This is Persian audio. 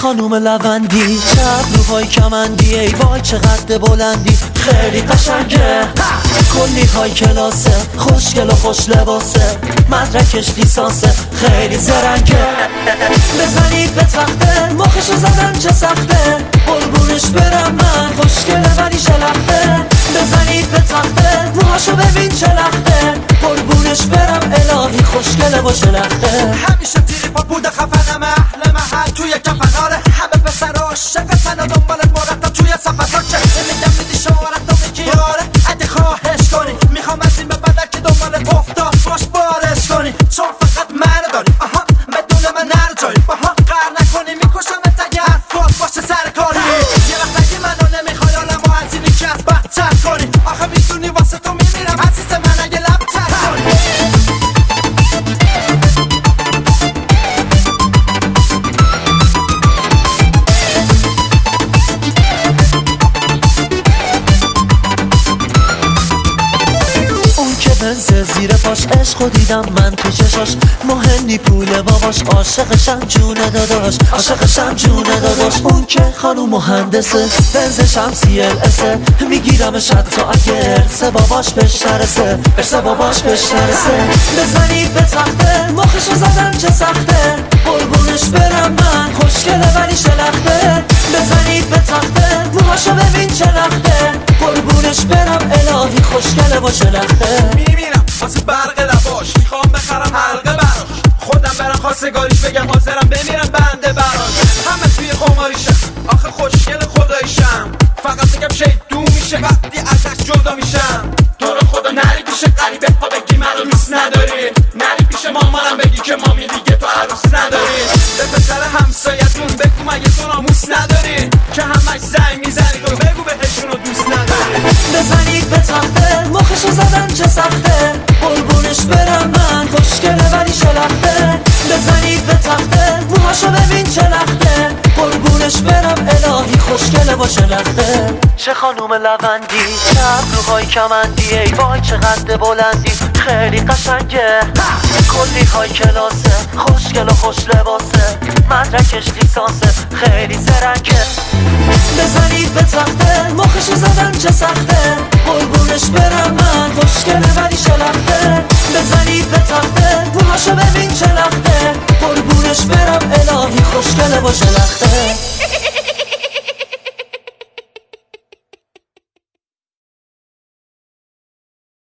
خانوم لوندی، چپ روهای کمندی، ای وای چقدر بلندی، خیلی قشنگه، کلی های کلاسه، خوشگل و خوش لباسه، مدرکش لیسانسه، خیلی زرنگه. بزنید به تخته، مخشو زدن چه سخته، قربونش برم من، خوشگله ولی شلخته. بزنید به تخته، موهاشو ببین چه لخته، قربونش برم الهی، خوشگله و شلخته. همیشه تیری پا بوده خفنم، اهل محل توی کفناره، همه پسر عاشقتن و دنبالت مرتب توی صفحات چه میگم میدی شمارت و میگی آره اگه خواهش کنی، میخوام از این به بدل که دنبالت افتاد باش بارش کنی، چون فقط منو داری آها بدون من نرو جایی باها قهر نکنی، میکشمت اگه حرفات باشه سر کاری. یه وقت اگه منو نمیخوای حالمو از اینی که از بدتر کنی، آخه میدونی واسه تو میمیرم عزیز من اگه لبتر کنی. زیر پاش عشقو دیدم من تو چشاش، مهندی پول باباش، عاشقشم جونه داداش، عاشقشم جونه داداش. اون که خانوم مهندسه، بنزشم CLS، میگیرمش حتی اگر سه باباش بهش نرسه، سه باباش بهش نرسه. بزنید به تخته، مخشو زدن چه سخته، قربونش برم من، خوشگله ولی شلخته. بزنید به تخته، موهاشو ببین چه لخته، قربونش برم الهی، خوشگله و شلخته. میمیرم واسه برق لباش، میخوام بخرم حلقه براش، خودم برم خواستگاریش بگم حاضرم بمیرم بنده براش. همه توی خماریشم آخه خوشگل خداییشم، فقط بگم شیطون میشه وقتی ازش جدا میشم. تو رو خدا نری پیش غریبه ها بگی منو دوست نداری، نری پیش مامانم بگی که مامی دیگه تو عروس نداری. به پسر همسایتون بگو مگه تو ناموس نداری، که همش زنگ میزنی تو بگو بهشونو دوست نداری. بزنید به تخته، مخشو زدن چه سخته، قربونش برم من، خوشگله ولی شلخته. بزنید به تخته، موهاشو ببین چه لخته، قربونش برم الهی، خوشگله و شلخته. چه خانوم لوندی، چپ روهای کمندی، ای وای چقدر بلندی، خیلی قشنگه، کلی های کلاسه، خوشگل و خوش لباسه، مدرکش لیسانسه، خیلی زرنگه. بزنید به تخته، مخشو زدن چه سخته، قربونش برم من، خوشگله ولی شلخته. بزنید به تخته، موهاشو ببین چه لخته، قربونش برم الهی، خوشگله و شلخته.